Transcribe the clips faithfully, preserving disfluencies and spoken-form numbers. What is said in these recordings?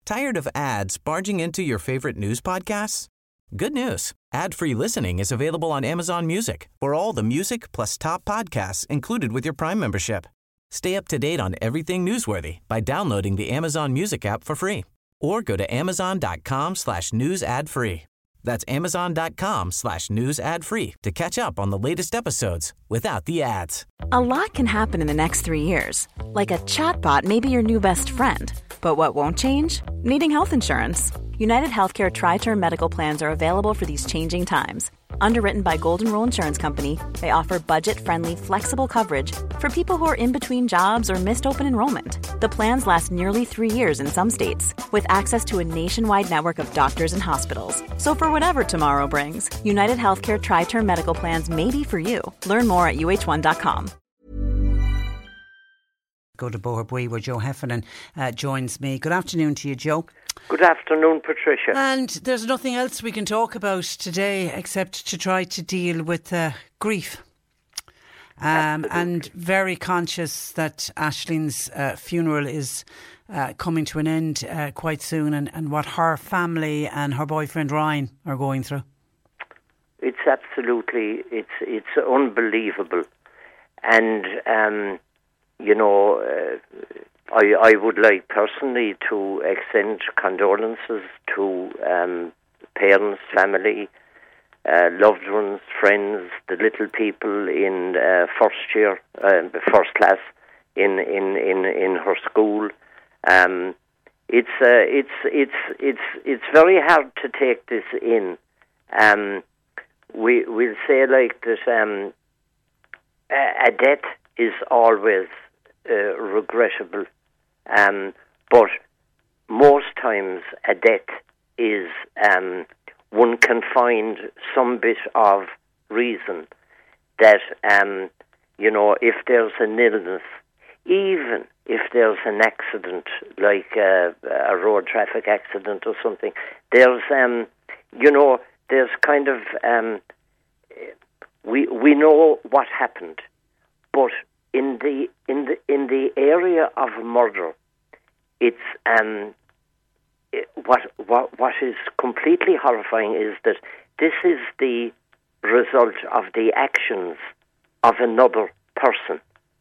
Tired of ads barging into your favorite news podcasts? Good news. Ad-free listening is available on Amazon Music for all the music plus top podcasts included with your Prime membership. Stay up to date on everything newsworthy by downloading the Amazon Music app for free or go to amazon.com slash news ad free. That's amazon.com slash news ad free to catch up on the latest episodes without the ads. A lot can happen in the next three years. Like a chatbot may be your new best friend. But what won't change? Needing health insurance. United Healthcare Tri-Term Medical Plans are available for these changing times. Underwritten by Golden Rule Insurance Company, they offer budget-friendly, flexible coverage for people who are in between jobs or missed open enrollment. The plans last nearly three years in some states, with access to a nationwide network of doctors and hospitals. So for whatever tomorrow brings, United Healthcare Tri-Term Medical Plans may be for you. Learn more at U H one dot com. Go to Boherbue where Joe Heffernan uh, joins me. Good afternoon to you, Joe. Good afternoon, Patricia. And there's nothing else we can talk about today except to try to deal with uh, grief. Um, and very conscious that Aislinn's uh, funeral is uh, coming to an end uh, quite soon, and, and what her family and her boyfriend Ryan are going through. It's absolutely, it's it's unbelievable. And, um, you know, uh, I, I would like personally to extend condolences to um, parents, family, uh, loved ones, friends, the little people in uh, first year, uh, first class in in, in, in her school. Um, it's uh, it's it's it's it's very hard to take this in. Um, we we'll say like that. Um, a, a death is always uh, regrettable. Um, but most times a death is, um, one can find some bit of reason that, um, you know, if there's an illness, even if there's an accident, like uh, a road traffic accident or something, there's, um, you know, there's kind of, um, we we know what happened, but In the in the in the area of murder, it's um it, what what what is completely horrifying is that this is the result of the actions of another person.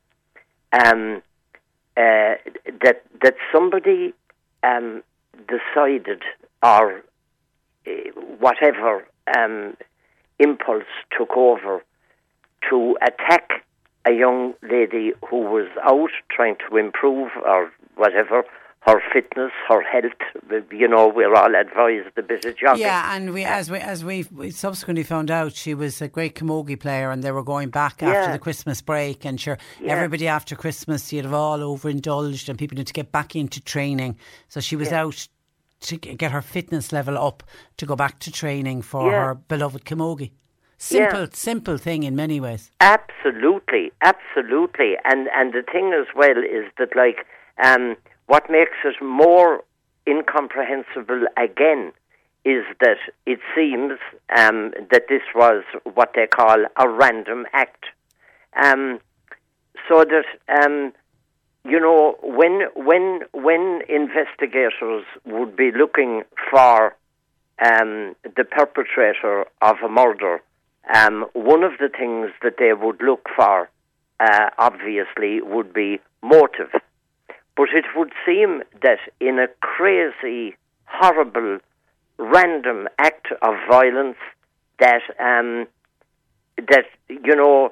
Um, uh, that that somebody um decided, or uh, whatever um impulse took over to attack a young lady who was out trying to improve, or whatever, her fitness, her health. You know, we're all advised a bit of jogging. Yeah, and we, as we as we, we subsequently found out, she was a great camogie player, and they were going back after yeah. the Christmas break. And sure, yeah. everybody after Christmas, you'd have all overindulged, and people need to get back into training. So she was yeah. out to get her fitness level up to go back to training for yeah. her beloved camogie. Simple, yeah. simple thing in many ways. Absolutely, absolutely. And and the thing as well is that, like, um, what makes it more incomprehensible again is that it seems um, that this was what they call a random act. Um, so that, um, you know, when when when investigators would be looking for um, the perpetrator of a murder, Um, one of the things that they would look for, uh, obviously, would be motive. But it would seem that in a crazy, horrible, random act of violence, that, um, that you know,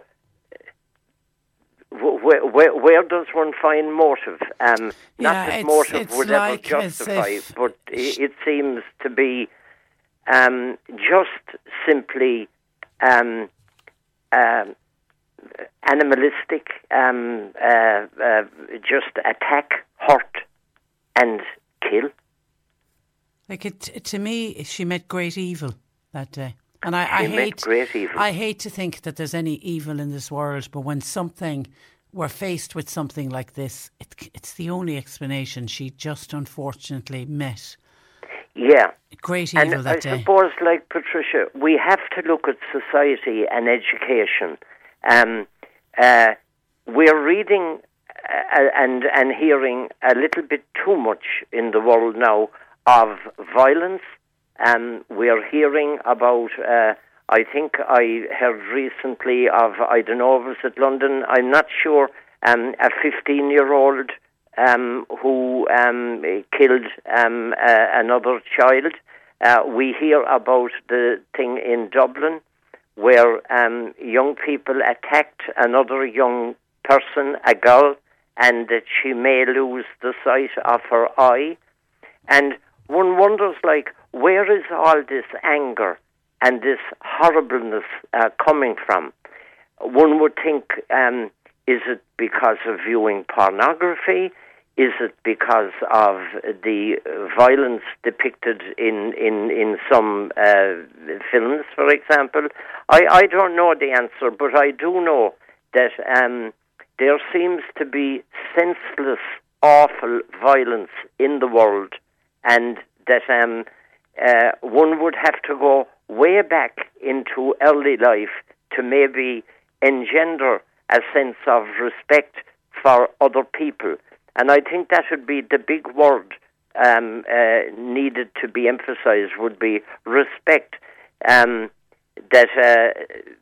where, where, where does one find motive? Um, yeah, not that motive would like ever justify, if but it, it seems to be um, just simply Um, uh, animalistic, um, uh, uh, just attack, hurt, and kill. Like it, to me, she met great evil that day, and I, I she met hate. Great evil. I hate to think that there's any evil in this world, but when something, we're faced with something like this, it, it's the only explanation. She just unfortunately met. Yeah. Great evil and that I day. I suppose, like Patricia, we have to look at society and education. Um, uh, we're reading and and hearing a little bit too much in the world now of violence. Um, we're hearing about, uh, I think I heard recently of, I don't know if it was at London, I'm not sure, um, a fifteen-year-old um, who um, killed um, uh, another child. Uh, we hear about the thing in Dublin where um, young people attacked another young person, a girl, and that she may lose the sight of her eye. And one wonders, like, where is all this anger and this horribleness uh, coming from? One would think, um, is it because of viewing pornography? Is it because of the violence depicted in, in, in some uh, films, for example? I, I don't know the answer, but I do know that um, there seems to be senseless, awful violence in the world, and that um, uh, one would have to go way back into early life to maybe engender a sense of respect for other people. And I think that would be the big word um, uh, needed to be emphasized, would be respect. Um, that, uh,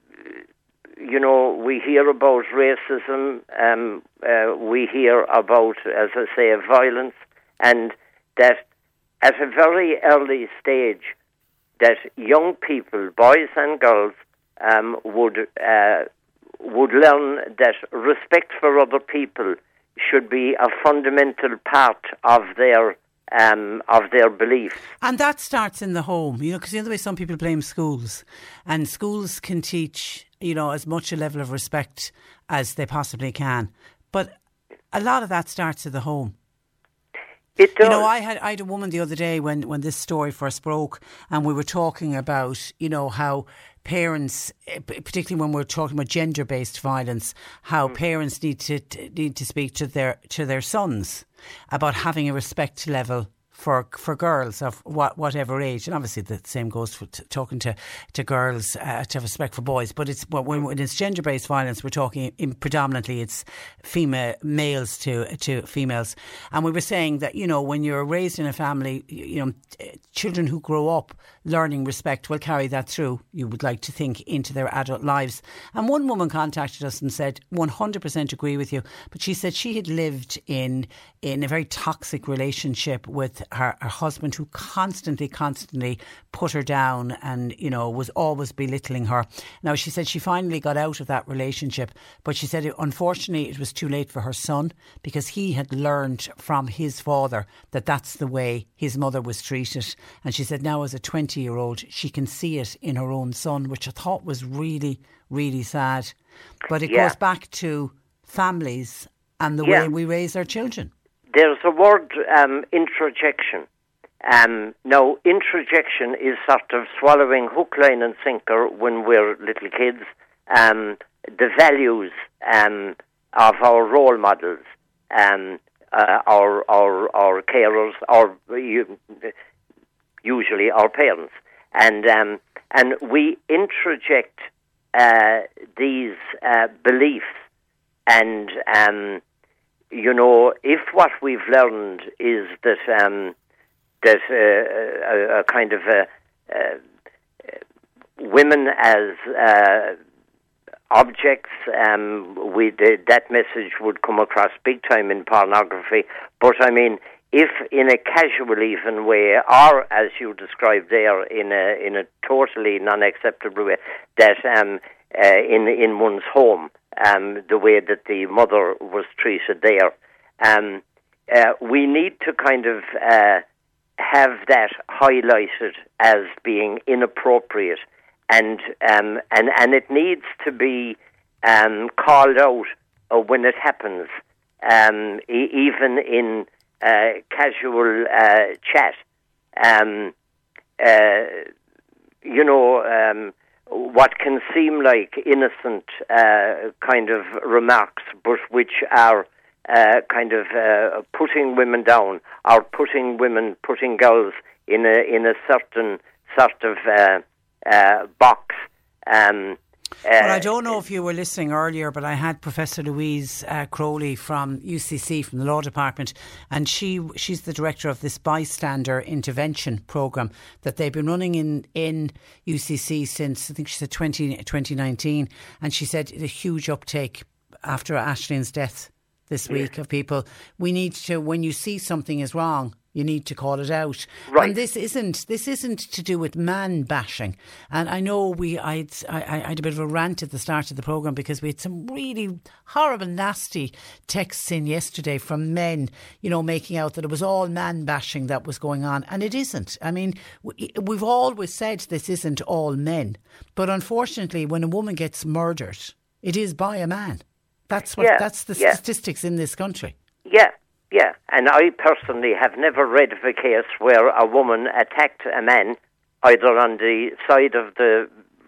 you know, we hear about racism, um, uh, we hear about, as I say, violence, and that at a very early stage, that young people, boys and girls, um, would uh, would learn that respect for other people should be a fundamental part of their um, of their beliefs. And that starts in the home, you know, because the other way some people blame schools, and schools can teach, you know, as much a level of respect as they possibly can, but a lot of that starts at the home. It does. You know, I had I had a woman the other day when, when this story first broke, and we were talking about, you know, how parents, particularly when we're talking about gender-based violence, how mm. parents need to need to speak to their to their sons about having a respect level for for girls of what, whatever age, and obviously the same goes for t- talking to to girls uh, to have respect for boys. But it's when, when it's gender-based violence, we're talking in predominantly it's female males to to females. And we were saying that, you know, when you're raised in a family, you know, children who grow up learning respect will carry that through, you would like to think, into their adult lives. And one woman contacted us and said, one hundred percent agree with you, but she said she had lived in in a very toxic relationship with her, her husband, who constantly, constantly put her down and, you know, was always belittling her. Now, she said she finally got out of that relationship, but she said, it, unfortunately, it was too late for her son, because he had learned from his father that that's the way his mother was treated. And she said now, as a twenty-year-old, she can see it in her own son, which I thought was really, really sad. But it yeah. goes back to families and the yeah. way we raise our children. There's a word, um, introjection. Um, now, introjection is sort of swallowing hook, line and sinker when we're little kids. Um, the values um, of our role models, um, uh, our, our, our carers, or usually our parents. And, um, and we introject uh, these uh, beliefs and... Um, You know, if what we've learned is that um, that uh, a, a kind of a, uh, women as uh, objects, um, we did, that message would come across big time in pornography. But I mean, if in a casual even way, or as you described there, in a in a totally non-acceptable way, that um, uh, in in one's home. Um, the way that the mother was treated there. Um, uh, we need to kind of uh, have that highlighted as being inappropriate, and um, and and it needs to be um, called out uh, when it happens, um, e- even in uh, casual uh, chat. Um, uh, you know. Um, what can seem like innocent uh, kind of remarks, but which are uh, kind of uh, putting women down, or putting women, putting girls in a in a certain sort of uh, uh, box. Um, Well, I don't know if you were listening earlier, but I had Professor Louise uh, Crowley from U C C, from the Law Department, and she she's the director of this bystander intervention programme that they've been running in, in U C C since, I think she said twenty nineteen, and she said a huge uptake after Aislinn's death this week of people. We need to, when you see something is wrong, you need to call it out. Right. And this isn't this isn't to do with man bashing. And I know we I'd, I, I had a bit of a rant at the start of the programme because we had some really horrible, nasty texts in yesterday from men, you know, making out that it was all man bashing that was going on. And it isn't. I mean, we, we've always said this isn't all men. But unfortunately, when a woman gets murdered, it is by a man. That's what. Yeah, that's the yeah. statistics in this country. Yeah, yeah. And I personally have never read of a case where a woman attacked a man either on the side of the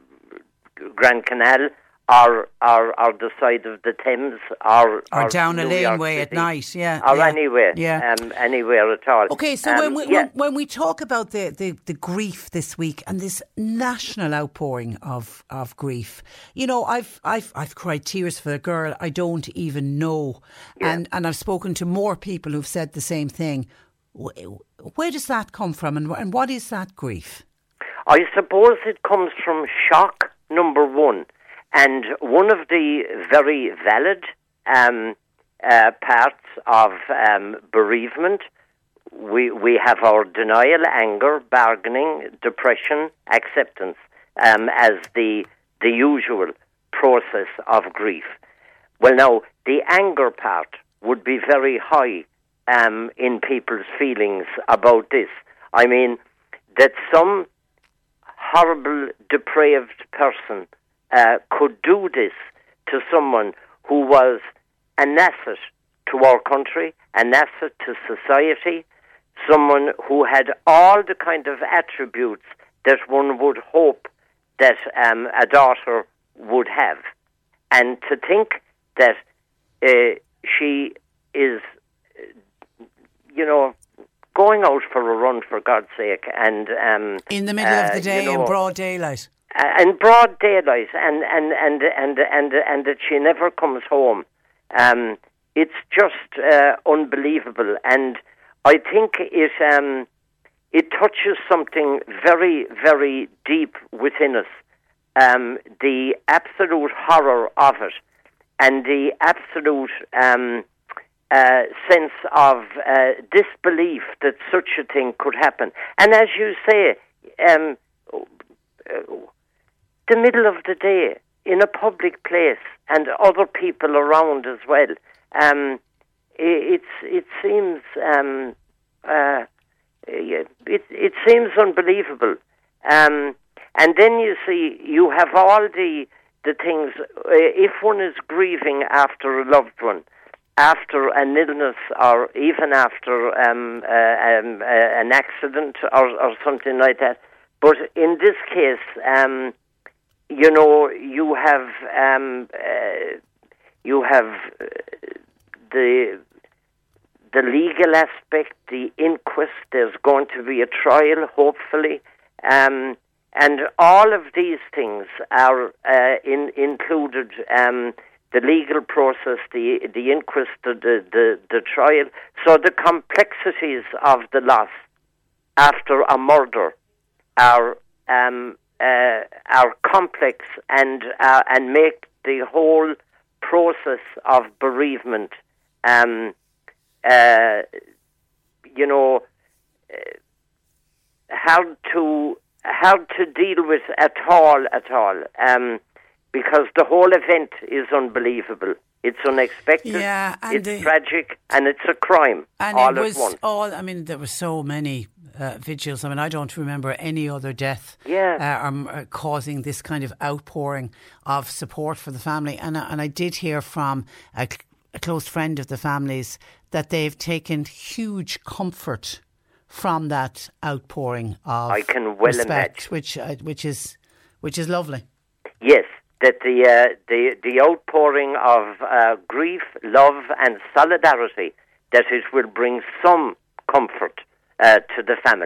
Grand Canal or or, or the side of the Thames or Or, or down a New York laneway at City, night, yeah. or yeah, anywhere, Yeah. um, anywhere at all. Okay, so um, when we yeah. when, when we talk about the, the, the grief this week and this national outpouring of, of grief, you know, I've I've I've cried tears for a girl I don't even know, Yeah. and and I've spoken to more people who've said the same thing. Where does that come from, and and what is that grief? I suppose it comes from shock, number one. And one of the very valid um, uh, parts of um, bereavement, we we have our denial, anger, bargaining, depression, acceptance um, as the the usual process of grief. Well, now, the anger part would be very high um, in people's feelings about this. I mean, that some horrible, depraved person Uh, could do this to someone who was an asset to our country, an asset to society, someone who had all the kind of attributes that one would hope that um, a daughter would have. And to think that uh, she is, you know, going out for a run, for God's sake, and um, in the middle uh, of the day, you know, in broad daylight. Uh, in broad daylight, and and and and and and that she never comes home. Um, it's just uh, unbelievable, and I think it um, it touches something very, very deep within us. Um, the absolute horror of it, and the absolute um, uh, sense of uh, disbelief that such a thing could happen. And as you say, um, uh, the middle of the day in a public place and other people around as well. Um, it, it's it seems um, uh, it it seems unbelievable. Um, and then you see you have all the the things. Uh, if one is grieving after a loved one, after an illness, or even after um, uh, um, uh, an accident or, or something like that. But in this case, um, you know, you have um, uh, you have uh, the the legal aspect, the inquest. There's going to be a trial, hopefully, um, and all of these things are uh, in, included. Um, the legal process, the the inquest, the, the the trial. So the complexities of the loss after a murder are. Um, Uh, are complex and uh, and make the whole process of bereavement, um, uh, you know, uh, how to how to deal with at all at all, um, because the whole event is unbelievable. It's unexpected. Yeah, and it's the, tragic, and it's a crime. And all it was at once. all. I mean, there were so many uh, vigils. I mean, I don't remember any other death. Yeah. Uh, um, uh, causing this kind of outpouring of support for the family. And uh, and I did hear from a, a close friend of the family's that they've taken huge comfort from that outpouring of I can well respect, imagine. which uh, which is which is lovely. Yes. That the uh, the the outpouring of uh, grief, love, and solidarity, that it will bring some comfort uh, to the family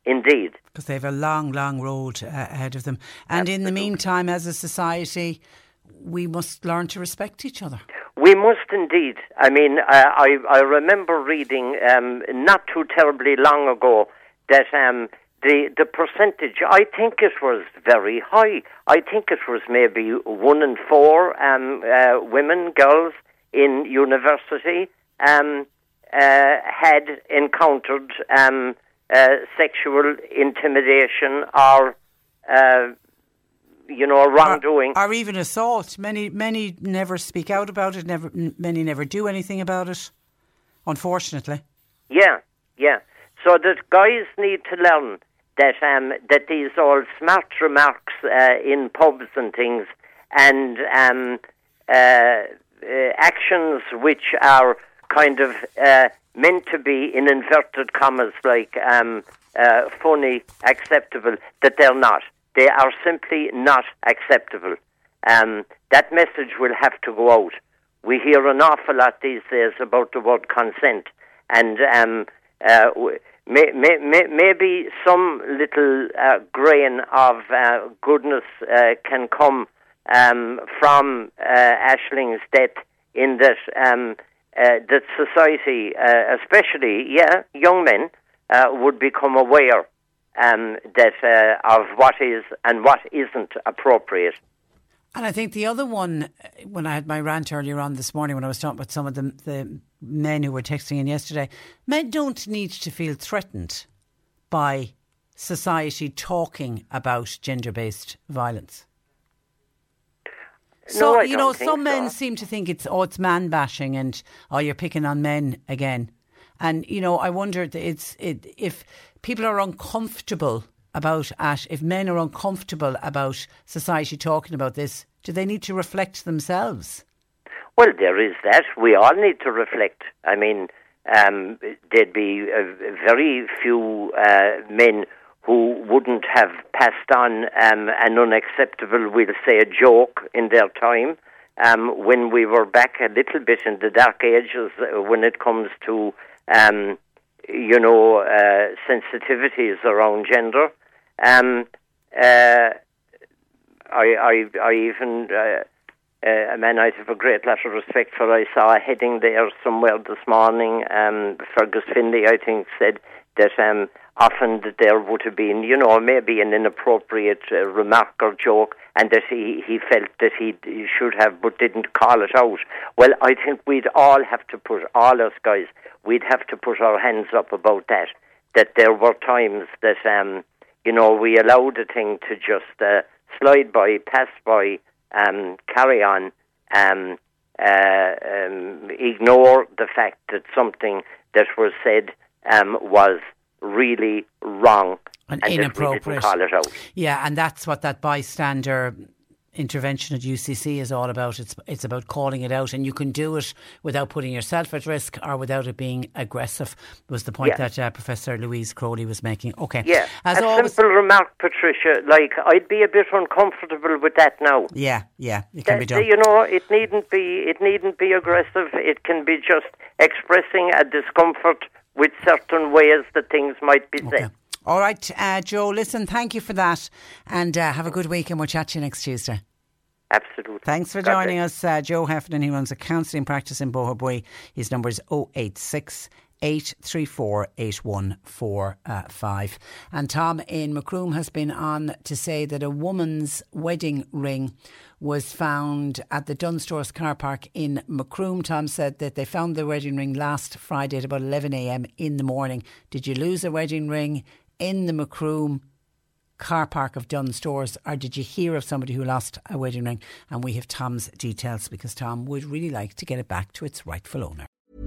indeed. Because they have a long, long road uh, ahead of them. And Absolutely. in the meantime, as a society, we must learn to respect each other. We must indeed. I mean, uh, I, I remember reading um, not too terribly long ago that um, the the percentage, I think it was very high. I think it was maybe one in four um, uh, women, girls in university um, uh, had encountered um, uh, sexual intimidation or uh, you know, wrongdoing. Or, or even assault. Many many never speak out about it, Never, many never do anything about it, unfortunately. Yeah, yeah. So that guys need to learn that um, that these all smart remarks uh, in pubs and things and um, uh, uh, actions which are kind of uh, meant to be, in inverted commas, like um, uh, funny, acceptable, that they're not. They are simply not acceptable. Um, that message will have to go out. We hear an awful lot these days about the word consent, and um, uh, may, may, may, maybe some little uh, grain of uh, goodness uh, can come um, from uh, Aisling's death, in that um, uh, that society, uh, especially yeah, young men, uh, would become aware Um, that uh, of what is and what isn't appropriate. And I think the other one, when I had my rant earlier on this morning, when I was talking about some of the, the men who were texting in yesterday, men don't need to feel threatened by society talking about gender-based violence. So, no, I you don't know, think some so. men seem to think it's, oh, it's man-bashing and, oh, you're picking on men again. And, you know, I wonder it's it, if people are uncomfortable about Ash, if men are uncomfortable about society talking about this, do they need to reflect themselves? Well, there is that. We all need to reflect. I mean, um, there'd be uh, very few uh, men who wouldn't have passed on um, an unacceptable, we'll say, a joke in their time. Um, when we were back a little bit in the dark ages, uh, when it comes to Um, you know, uh, sensitivities around gender. Um, uh, I, I, I even, uh, uh, a man I have a great lot of respect for, I saw a heading there somewhere this morning. Um, Fergus Finlay, I think, said that um, often that there would have been, you know, maybe an inappropriate uh, remark or joke, and that he, he felt that he, he should have, but didn't call it out. Well, I think we'd all have to put, all us guys, we'd have to put our hands up about that, that there were times that, um, you know, we allowed the thing to just uh, slide by, pass by, um, carry on, um, uh, um, ignore the fact that something that was said um, was really wrong and, and inappropriate. That we didn't call it out. Yeah, and that's what that bystander intervention at U C C is all about. It's it's about calling it out, and you can do it without putting yourself at risk or without it being aggressive, was the point yeah. that uh, Professor Louise Crowley was making. Okay. Yeah, As a always, simple remark, Patricia, like, I'd be a bit uncomfortable with that now. Yeah, yeah, it can that, be done. You know, it needn't be, it needn't be aggressive. It can be just expressing a discomfort with certain ways that things might be okay. said. All right, uh, Joe, listen, thank you for that, and uh, have a good week, and we'll chat to you next Tuesday. Absolutely. Thanks for joining us. Uh, Joe Heffernan, he runs a counselling practice in Boherbue. His number is oh eight six, eight three four, eight one four five. And Tom in Macroom has been on to say that a woman's wedding ring was found at the Dunstores car park in Macroom. Tom said that they found the wedding ring last Friday at about eleven a.m. in the morning. Did you lose a wedding ring in the Macroom car park of Dunstores, or did you hear of somebody who lost a wedding ring? And we have Tom's details, because Tom would really like to get it back to its rightful owner.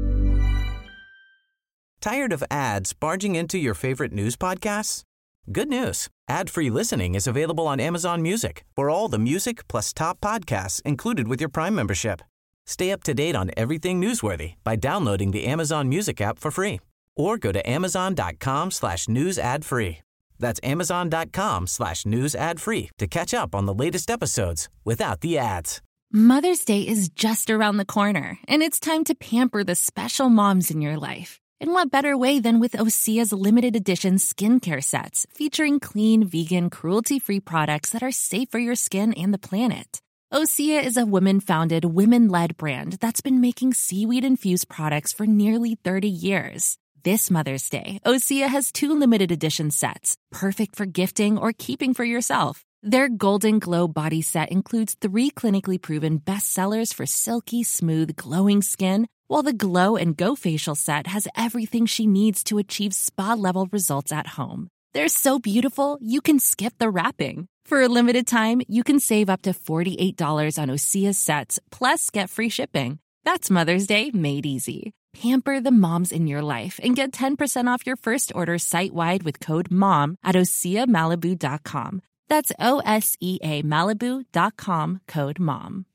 Tired of ads barging into your favorite news podcasts? Good news. Ad-free listening is available on Amazon Music for all the music plus top podcasts included with your Prime membership. Stay up to date on everything newsworthy by downloading the Amazon Music app for free, or go to amazon.com slash news ad free. That's amazon.com slash news ad free to catch up on the latest episodes without the ads. Mother's Day is just around the corner, and it's time to pamper the special moms in your life. And what better way than with Osea's limited edition skincare sets, featuring clean, vegan, cruelty-free products that are safe for your skin and the planet. Osea is a women-founded, women-led brand that's been making seaweed-infused products for nearly thirty years. This Mother's Day, Osea has two limited edition sets, perfect for gifting or keeping for yourself. Their Golden Glow body set includes three clinically proven bestsellers for silky, smooth, glowing skin, while the Glow and Go facial set has everything she needs to achieve spa-level results at home. They're so beautiful, you can skip the wrapping. For a limited time, you can save up to forty-eight dollars on Osea's sets, plus get free shipping. That's Mother's Day made easy. Pamper the moms in your life and get ten percent off your first order site-wide with code MOM at osea malibu dot com. That's O S E A Malibu dot com, code MOM.